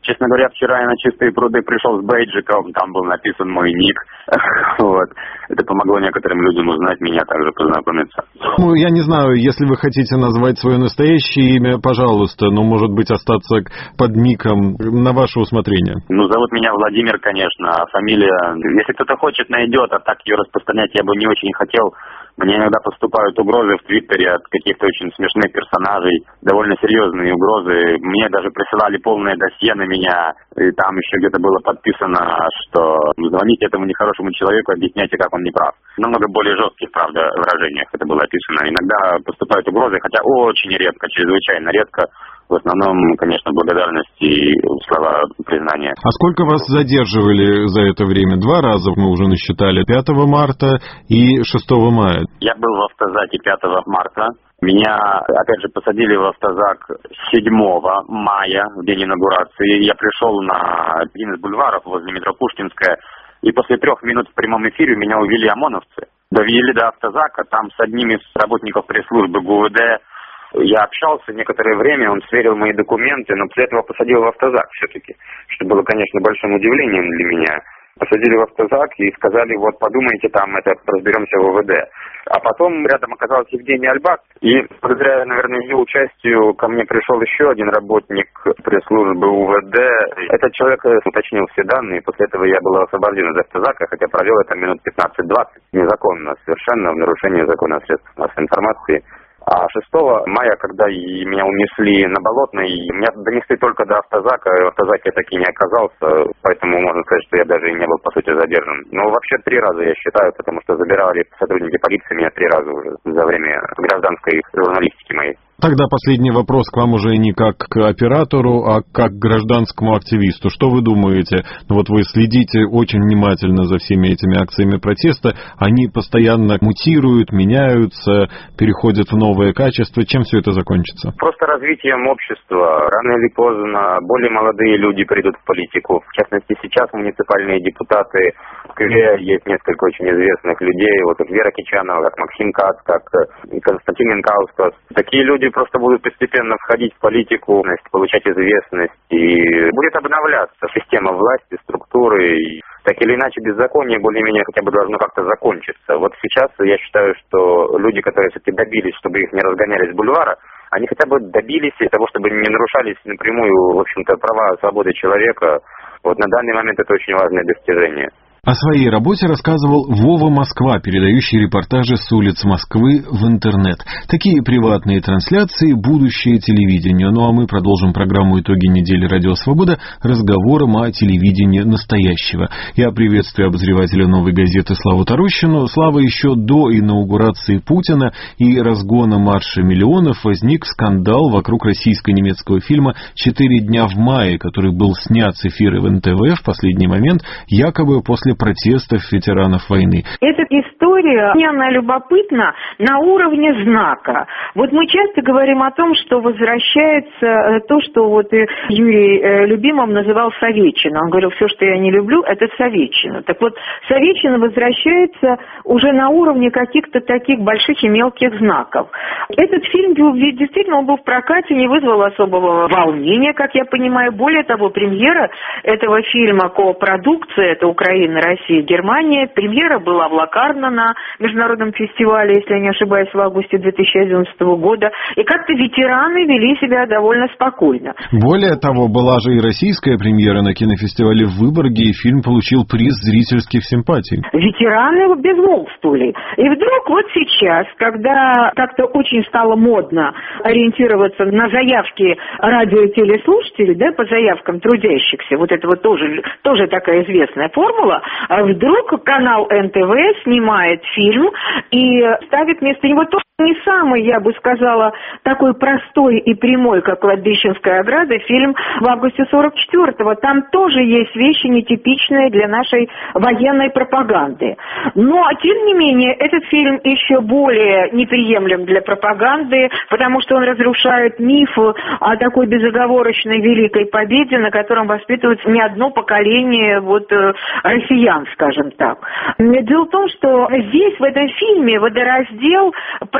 Честно говоря, вчера я на Чистые пруды пришел с бейджиком, там был написан мой ник. Вот. Это помогло некоторым людям узнать меня, также познакомиться. Ну, я не знаю, если вы хотите назвать свое настоящее имя, пожалуйста, но, может быть, остаться под ником на ваше усмотрение. Ну, зовут меня Владимир, конечно, а фамилия... Если кто-то хочет, найдет, а так ее распространять я бы не очень хотел. Мне иногда поступают угрозы в Твиттере от каких-то очень смешных персонажей, довольно серьезные угрозы. Мне даже присылали полное досье на меня, и там еще где-то было подписано, что звоните этому нехорошему человеку, объясняйте, как он не прав. Намного более жестких, правда, выражениях это было описано. Иногда поступают угрозы, хотя очень редко, чрезвычайно редко. В основном, конечно, благодарность и слова признания. А сколько вас задерживали за это время? Два раза мы уже насчитали. пятого марта и шестого мая. Я был в автозаке пятого марта. Меня, опять же, посадили в автозак седьмого мая, в день инаугурации. Я пришел на один из бульваров возле метро Пушкинская, и после трех минут в прямом эфире меня увели ОМОНовцы. Довели до автозака, там с одним из работников пресс-службы ГУВД я общался некоторое время, он сверил мои документы, но после этого посадил в автозак все-таки, что было, конечно, большим удивлением для меня. Посадили в автозак и сказали, вот подумайте там, это разберемся в ОВД. А потом рядом оказалась Евгения Альбак, и благодаря, наверное, ее участию ко мне пришел еще один работник пресс-службы УВД. Этот человек уточнил все данные, после этого я был освобожден из автозака, хотя провел это минут пятнадцать-двадцать незаконно, совершенно в нарушении закона о средствах массовой информации. А шестого мая, когда меня унесли на Болотной, меня донесли только до автозака, и в автозаке я таки не оказался, поэтому можно сказать, что я даже и не был, по сути, задержан. Но вообще три раза, я считаю, потому что забирали сотрудники полиции меня три раза уже за время гражданской журналистики моей. Тогда последний вопрос к вам уже не как к оператору, а как к гражданскому активисту. Что вы думаете? Ну, вот вы следите очень внимательно за всеми этими акциями протеста. Они постоянно мутируют, меняются, переходят в новое качество. Чем все это закончится? Просто развитием общества. Рано или поздно более молодые люди придут в политику. В частности, сейчас муниципальные депутаты. В Москве есть несколько очень известных людей. Вот Вера Кичанова, как Максим Кац, как Константин Минкаускас. Такие люди просто будут постепенно входить в политику, получать известность, и будет обновляться система власти, структуры, и так или иначе беззаконие более-менее хотя бы должно как-то закончиться. Вот сейчас я считаю, что люди, которые все-таки добились, чтобы их не разгоняли с бульвара, они хотя бы добились того, чтобы не нарушались напрямую, в общем-то, права, свободы человека. Вот на данный момент это очень важное достижение. О своей работе рассказывал Вова Москва, передающий репортажи с улиц Москвы в интернет. Такие приватные трансляции – будущее телевидения. Ну а мы продолжим программу «Итоги недели Радио Свобода» разговором о телевидении настоящего. Я приветствую обозревателя «Новой газеты» Славу Тарущину. Слава, еще до инаугурации Путина и разгона марша миллионов возник скандал вокруг российско-немецкого фильма «Четыре дня в мае», который был снят с эфира в эн тэ вэ в последний момент, якобы после протестов ветеранов войны. Эта история, мне она любопытна на уровне знака. Вот мы часто говорим о том, что возвращается то, что вот Юрий Любимов называл советчина. Он говорил, все, что я не люблю, это советчина. Так вот, советчина возвращается уже на уровне каких-то таких больших и мелких знаков. Этот фильм действительно он был в прокате, не вызвал особого волнения, как я понимаю. Более того, премьера этого фильма, копродукция, это Украина, Россия, Германия. Премьера была в Локарно на международном фестивале, если я не ошибаюсь, в августе две тысячи одиннадцатого года. И как-то ветераны вели себя довольно спокойно. Более того, была же и российская премьера на кинофестивале в Выборге, и фильм получил приз зрительских симпатий. Ветераны безмолвствовали. И вдруг вот сейчас, когда как-то очень стало модно ориентироваться на заявки радио- и телеслушателей, да, по заявкам трудящихся, вот это вот тоже, тоже такая известная формула, вдруг канал эн тэ вэ снимает фильм и ставит вместо него тоже не самый, я бы сказала, такой простой и прямой, как «Кладбищенская ограда», фильм в августе сорок четвёртого. Там тоже есть вещи нетипичные для нашей военной пропаганды. Но, тем не менее, этот фильм еще более неприемлем для пропаганды, потому что он разрушает миф о такой безоговорочной великой победе, на котором воспитывается не одно поколение вот, россиян, скажем так. Дело в том, что здесь, в этом фильме, водораздел про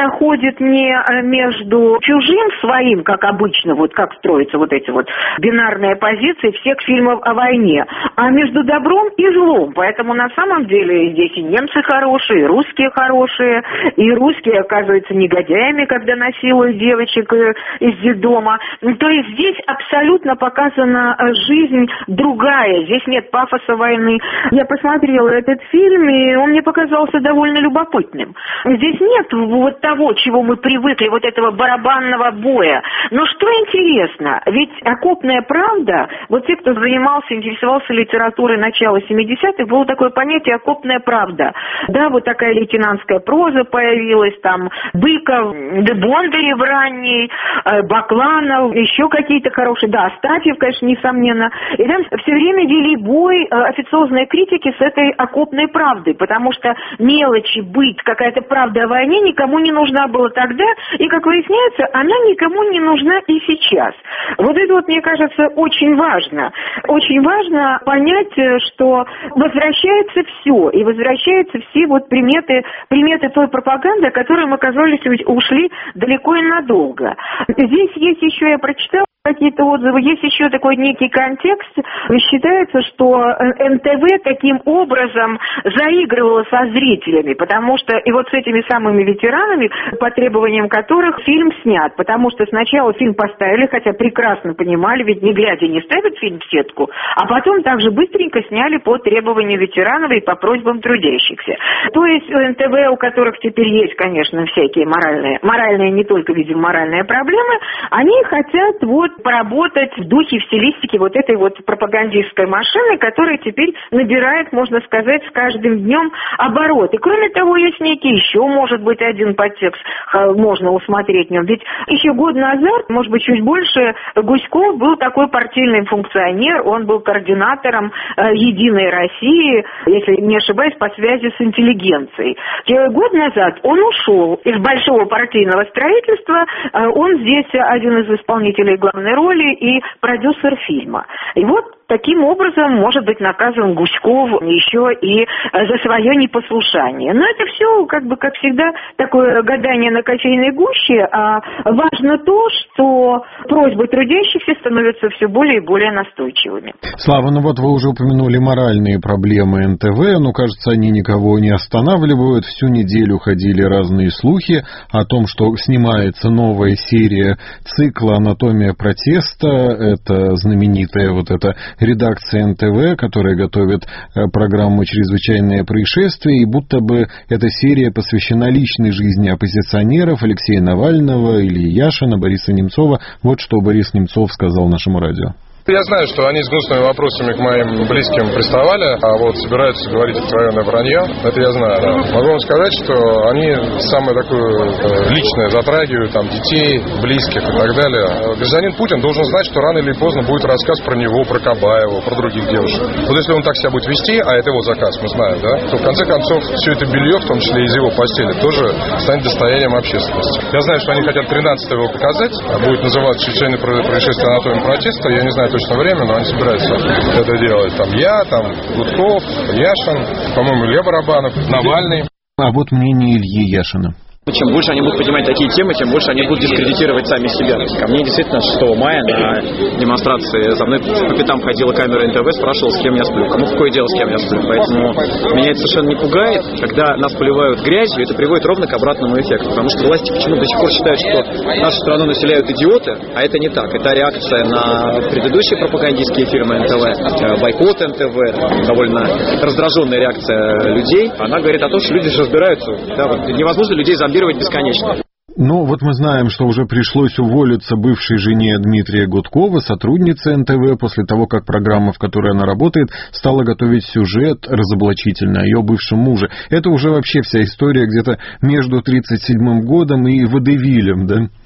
проходит не между чужим своим, как обычно, вот как строятся вот эти вот бинарные позиции всех фильмов о войне, а между добром и злом. Поэтому на самом деле здесь и немцы хорошие, и русские хорошие, и русские оказываются негодяями, когда насилуют девочек из детдома. То есть здесь абсолютно показана жизнь другая, здесь нет пафоса войны. Я посмотрела этот фильм, и он мне показался довольно любопытным. Здесь нет вот того, чего мы привыкли, вот этого барабанного боя. Но что интересно, ведь «Окопная правда», вот те, кто занимался, интересовался литературой начала семидесятых, было такое понятие «окопная правда». Да, вот такая лейтенантская проза появилась, там Быков, де Бондарев ранний, Бакланов, еще какие-то хорошие, да, Астафьев, конечно, несомненно. И там все время вели бой официозные критики с этой «окопной правдой», потому что мелочи, быт, какая-то правда о войне никому не нужна была тогда, и, как выясняется, она никому не нужна и сейчас. Вот это вот, мне кажется, очень важно. Очень важно понять, что возвращается все, и возвращаются все вот приметы, приметы той пропаганды, о которой мы, казалось, ушли далеко и надолго. Здесь есть еще, я прочитала какие-то отзывы, есть еще такой некий контекст. Считается, что эн тэ вэ таким образом заигрывало со зрителями, потому что и вот с этими самыми ветеранами, по требованиям которых фильм снят, потому что сначала фильм поставили, хотя прекрасно понимали, ведь не глядя не ставят фильм в сетку, а потом также быстренько сняли по требованию ветеранов и по просьбам трудящихся. То есть у эн тэ вэ, у которых теперь есть, конечно, всякие моральные, моральные, не только, видимо, моральные проблемы, они хотят вот поработать в духе, в стилистике вот этой вот пропагандистской машины, которая теперь набирает, можно сказать, с каждым днем оборот. И кроме того, есть некий еще, может быть, один подтекст, можно усмотреть в нем. Ведь еще год назад, может быть, чуть больше, Гуськов был такой партийный функционер, он был координатором «Единой России», если не ошибаюсь, по связи с интеллигенцией. Год назад он ушел из большого партийного строительства, он здесь один из исполнителей главной роли и продюсер фильма. И вот таким образом может быть наказан Гуськов еще и за свое непослушание. Но это все, как бы, как всегда, такое гадание на кофейной гуще, а важно то, что просьбы трудящихся становятся все более и более настойчивыми. Слава, ну вот вы уже упомянули моральные проблемы эн тэ вэ, но, кажется, они никого не останавливают. Всю неделю ходили разные слухи о том, что снимается новая серия цикла «Анатомия протеста». Это знаменитая вот эта редакция эн тэ вэ, которая готовит программу «Чрезвычайное происшествие», и будто бы эта серия посвящена личной жизни оппозиционеров Алексея Навального, Ильи Яшина, Бориса Немцова. Вот что Борис Немцов сказал нашему радио. Я знаю, что они с гнусными вопросами к моим близким приставали, а вот собираются говорить откровенное вранье. Это я знаю, да. Могу вам сказать, что они самое такое личное затрагивают, там, детей, близких и так далее. Гражданин Путин должен знать, что рано или поздно будет рассказ про него, про Кабаева, про других девушек. Вот если он так себя будет вести, а это его заказ, мы знаем, да, то в конце концов все это белье, в том числе из его постели, тоже станет достоянием общественности. Я знаю, что они хотят тринадцатого его показать, будет называться «Чрезвычайное происшествие анатомии протеста», я не знаю точно время, но они собираются это делать. Там я, там Гудков, Яшин, по-моему, Илья Барабанов, Навальный. А вот мнение Ильи Яшина. Чем больше они будут поднимать такие темы, тем больше они будут дискредитировать сами себя. Ко мне действительно шестого мая на демонстрации за мной по пятам ходила камера эн тэ вэ, спрашивала, с кем я сплю. Кому какое дело, с кем я сплю. Поэтому меня это совершенно не пугает. Когда нас поливают грязью, это приводит ровно к обратному эффекту. Потому что власти почему до сих пор считают, что нашу страну населяют идиоты, а это не так. Это реакция на предыдущие пропагандистские фильмы эн тэ вэ, бойкот эн тэ вэ, довольно раздраженная реакция людей. Она говорит о том, что люди же разбираются. Да, вот невозможно людей зомбировать бесконечно. Ну, вот мы знаем, что уже пришлось уволиться бывшей жене Дмитрия Гудкова, сотруднице эн тэ вэ, после того, как программа, в которой она работает, стала готовить сюжет разоблачительный о ее бывшем муже. Это уже вообще вся история где-то между тридцать седьмым годом и водевилем, да?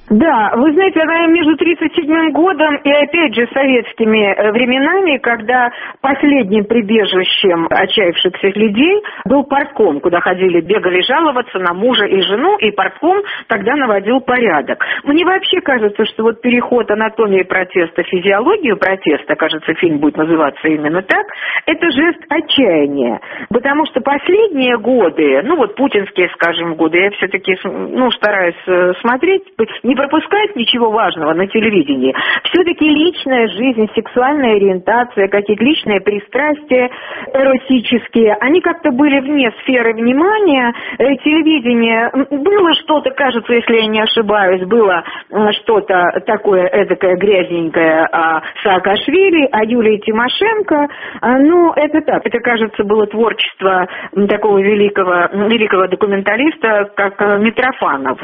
Да, вы знаете, между тридцать седьмым годом и, опять же, советскими временами, когда последним прибежищем отчаявшихся людей был партком, куда ходили, бегали жаловаться на мужа и жену, и партком тогда наводил порядок. Мне вообще кажется, что вот переход анатомии протеста в физиологию протеста, кажется, фильм будет называться именно так, это жест отчаяния. Потому что последние годы, ну вот путинские, скажем, годы, я все-таки, ну, стараюсь смотреть, не пропускать ничего важного на телевидении. Все-таки личная жизнь, сексуальная ориентация, какие-то личные пристрастия эротические, они как-то были вне сферы внимания. Телевидение, было что-то, кажется, если я не ошибаюсь, было что-то такое эдакое грязненькое о Саакашвили, о Юлии Тимошенко. Ну, это так. Это, кажется, было творчество такого великого, великого документалиста, как Митрофанов,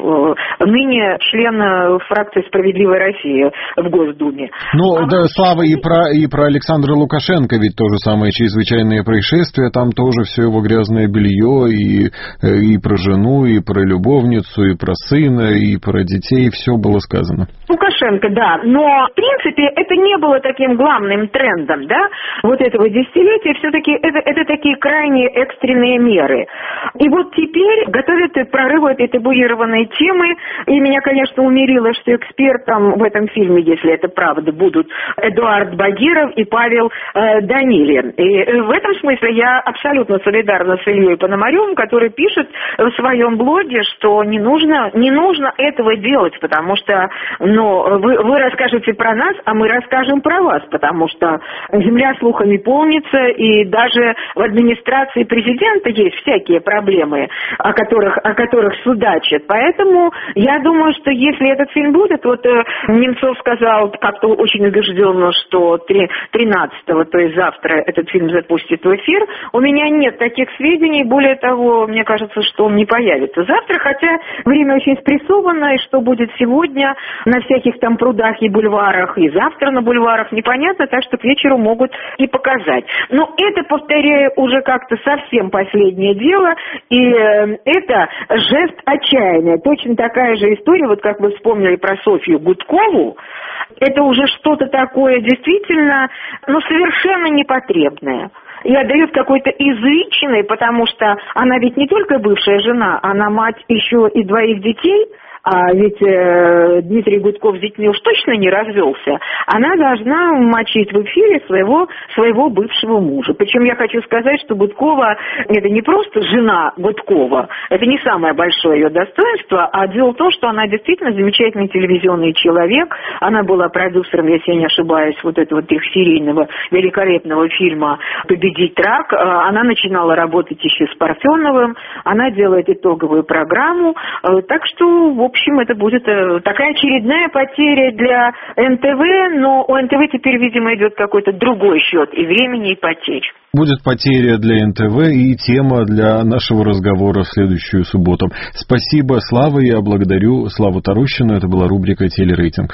ныне член фракции «Справедливая Россия» в Госдуме. Ну, а да, Слава, и про, и про Александра Лукашенко ведь то же самое чрезвычайное происшествие, там тоже все его грязное белье, и, и про жену, и про любовницу, и про сына, и про детей, все было сказано. Лукашенко, да, но в принципе это не было таким главным трендом, да, вот этого десятилетия, все-таки это, это такие крайне экстренные меры. И вот теперь готовят прорывы этой табуированной темы, и меня, конечно, умилило, что экспертом в этом фильме, если это правда, будут Эдуард Багиров и Павел э, Данилин. И в этом смысле я абсолютно солидарна с Ильей Пономаревым, который пишет в своем блоге, что не нужно, не нужно этого делать, потому что, ну, вы, вы расскажете про нас, а мы расскажем про вас, потому что земля слухами полнится, и даже в администрации президента есть всякие проблемы, о которых, о которых судачат. Поэтому я думаю, что если этот фильм будет, вот э, Немцов сказал как-то очень убежденно, что тринадцатого, то есть завтра, этот фильм запустит в эфир. У меня нет таких сведений, более того, мне кажется, что он не появится завтра, хотя время очень спрессовано, и что будет сегодня на всяких там прудах и бульварах, и завтра на бульварах, непонятно, так что к вечеру могут и показать. Но это, повторяю, уже как-то совсем последнее дело, и э, это жест отчаяния. Точно такая же история, вот как вы вспомнили про Софью Гудкову, это уже что-то такое действительно, ну, совершенно непотребное. И отдает какой-то язычиной, потому что она ведь не только бывшая жена, она мать еще и двоих детей. А ведь э, Дмитрий Гудков с детьми уж точно не развелся. Она должна мочить в эфире своего, своего бывшего мужа. Причем я хочу сказать, что Гудкова это не просто жена Гудкова, это не самое большое ее достоинство, а дело в том, что она действительно замечательный телевизионный человек. Она была продюсером, если я не ошибаюсь, вот этого вот их серийного великолепного фильма «Победить рак». Она начинала работать еще с Парфеновым, она делает итоговую программу. Так что, в общем, В общем, это будет такая очередная потеря для эн тэ вэ, но у эн тэ вэ теперь, видимо, идет какой-то другой счет и времени, и потерь. Будет потеря для эн тэ вэ и тема для нашего разговора в следующую субботу. Спасибо, Слава, я благодарю Славу Тарущину. Это была рубрика «Телерейтинг».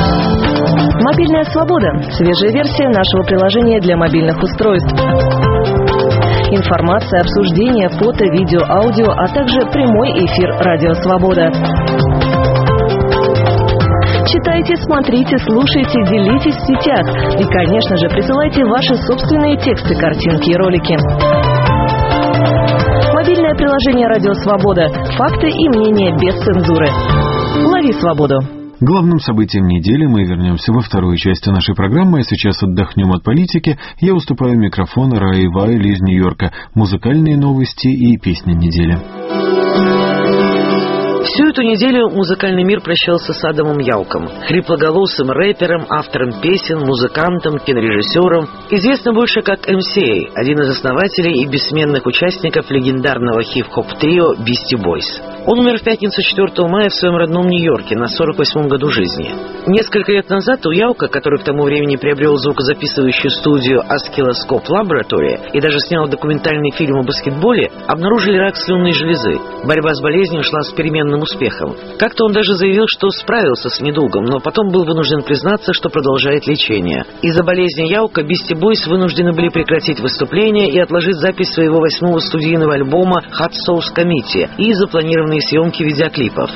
Мобильная свобода. Свежая версия нашего приложения для мобильных устройств. Информация, обсуждение, фото, видео, аудио, а также прямой эфир «Радио Свобода». Читайте, смотрите, слушайте, делитесь в сетях. И, конечно же, присылайте ваши собственные тексты, картинки и ролики. Мобильное приложение «Радио Свобода». Факты и мнения без цензуры. Лови свободу. Главным событием недели мы вернемся во вторую часть нашей программы, а сейчас отдохнем от политики. Я уступаю микрофон Раи Вайли из Нью-Йорка. Музыкальные новости и песни недели. Всю эту неделю музыкальный мир прощался с Адамом Яуком, хриплоголосым рэпером, автором песен, музыкантом, кинорежиссером, известным больше как эм си эй, один из основателей и бессменных участников легендарного хип-хоп-трио Beastie Boys. Он умер в пятницу четвёртого мая в своем родном Нью-Йорке на сорок восьмом году жизни. Несколько лет назад у Яука, который к тому времени приобрел звукозаписывающую студию Oscilloscope Laboratory и даже снял документальный фильм о баскетболе, обнаружили рак слюнной железы. Борьба с болезнью шла с переменным успехом. Как-то он даже заявил, что справился с недугом, но потом был вынужден признаться, что продолжает лечение. Из-за болезни Яука Beastie Boys вынуждены были прекратить выступления и отложить запись своего восьмого студийного альбома Hot Sauce Committee и запланированные съемки видеоклипов.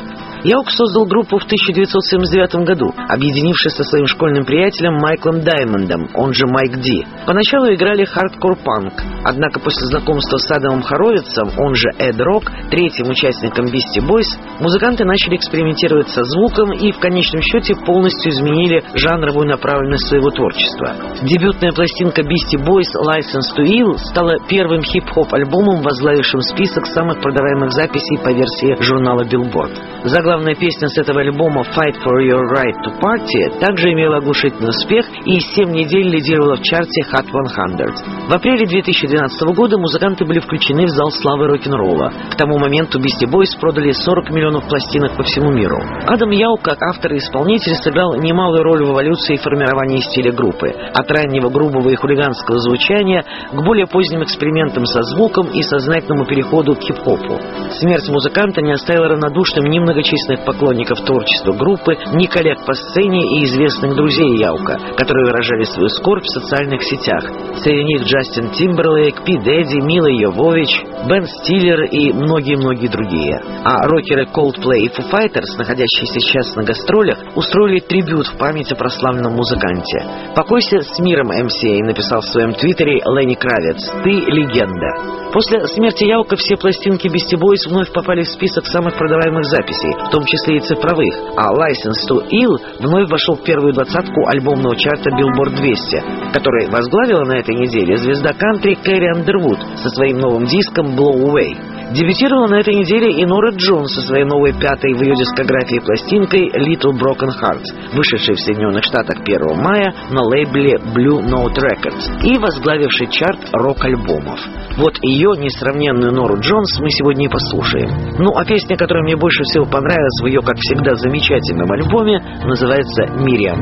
Яук создал группу в тысяча девятьсот семьдесят девятом году, объединившись со своим школьным приятелем Майклом Даймондом, он же Майк Ди. Поначалу играли хардкор-панк, однако после знакомства с Адамом Хоровицем, он же Эд Рок, третьим участником Beastie Boys, музыканты начали экспериментировать со звуком и в конечном счете полностью изменили жанровую направленность своего творчества. Дебютная пластинка Beastie Boys «License to Ill» стала первым хип-хоп альбомом, возглавившим список самых продаваемых записей по версии журнала Billboard. Заглавная песня с этого альбома «Fight for your right to party» также имела оглушительный успех и семь недель лидировала в чарте Hot сто. В апреле две тысячи двенадцатого года музыканты были включены в зал славы рок-н-ролла. К тому моменту Beastie Boys продали сорок миллионов пластинок по всему миру. Адам Яук, как автор и исполнитель, сыграл немалую роль в эволюции и формировании стиля группы. От раннего грубого и хулиганского звучания к более поздним экспериментам со звуком и сознательному переходу к хип-хопу. Смерть музыканта не оставила равнодушным ни многочисленных поклонников творчества группы, ни коллег по сцене и известных друзей Яука, которые выражали свою скорбь в социальных сетях. Среди них Джастин Тимберлейк, Пи Дэдди, Мила Йовович, Бен Стиллер и многие-многие другие. А рокеры Coldplay и Foo Fighters, находящиеся сейчас на гастролях, устроили трибют в память о прославленном музыканте. «Покойся с миром, эм си эй», написал в своем твиттере Ленни Кравиц. «Ты легенда». После смерти Яука все пластинки Beastie Boys вновь попали в список самых продаваемых записей, в том числе и цифровых, а «License to Ill» вновь вошел в первую двадцатку альбомного чарта Billboard двести, который возглавила на этой неделе звезда кантри Кэрри Андервуд со своим новым диском «Blow Away». Дебютировала на этой неделе и Нора Джонс со своей новой пятой в ее дискографии пластинкой «Little Broken Heart», вышедшей в Соединенных Штатах первого мая на лейбле Blue Note Records и возглавившей чарт рок-альбомов. Вот ее несравненную Нору Джонс мы сегодня и послушаем. Ну, а песня, которая мне больше всего понравилась в ее, как всегда, замечательном альбоме, называется «Мириам».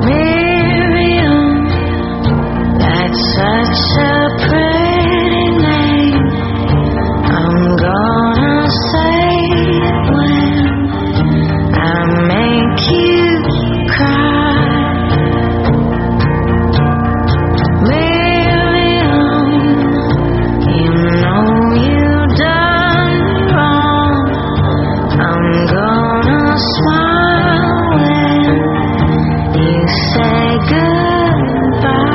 Miriam, that's such a pretty name. I'm gonna say it when I make you cry. Miriam, you know you done wrong. I'm gonna smile when you say goodbye.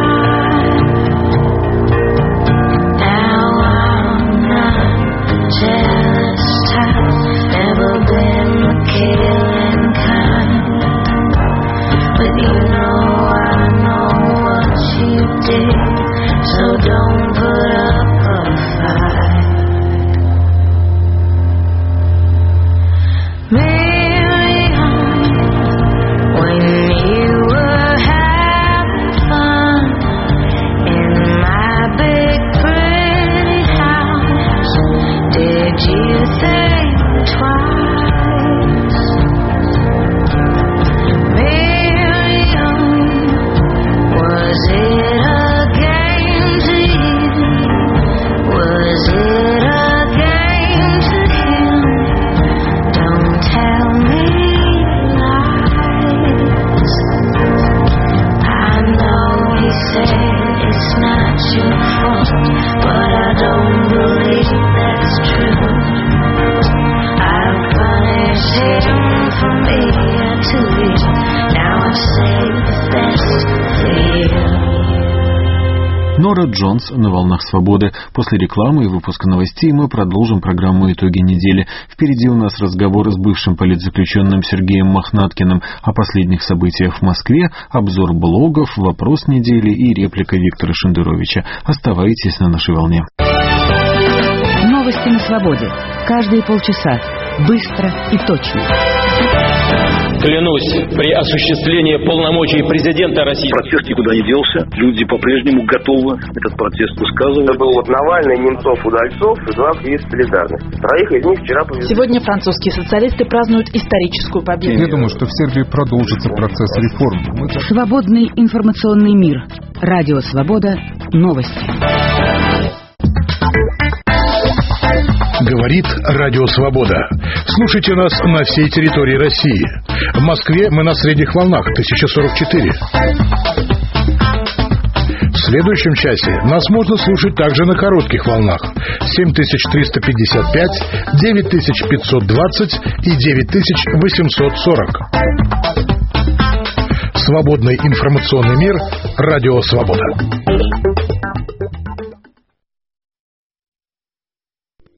Нора Джонс на волнах свободы. После рекламы и выпуска новостей мы продолжим программу «Итоги недели». Впереди у нас разговор с бывшим политзаключенным Сергеем Мохнаткиным о последних событиях в Москве, обзор блогов, вопрос недели и реплика Виктора Шендеровича. Оставайтесь на нашей волне. Новости на свободе. Каждые полчаса. Быстро и точно. Клянусь, при осуществлении полномочий президента России. Протест никуда не делся. Люди по-прежнему готовы этот протест высказывать. Это был вот Навальный, Немцов, Удальцов и два активиста солидарности. Троих из них вчера повезли. Сегодня французские социалисты празднуют историческую победу. Я думаю, что в Сербии продолжится процесс реформ. Мы... Свободный информационный мир. Радио Свобода. Новости. Говорит Радио Свобода. Слушайте нас на всей территории России. В Москве мы на средних волнах тысяча сорок четыре. следующем часе нас можно слушать также на коротких волнах семь тысяч триста пятьдесят пять, девять тысяч пятьсот двадцать и девять тысяч восемьсот сорок. Свободный информационный мир. Радио Свобода.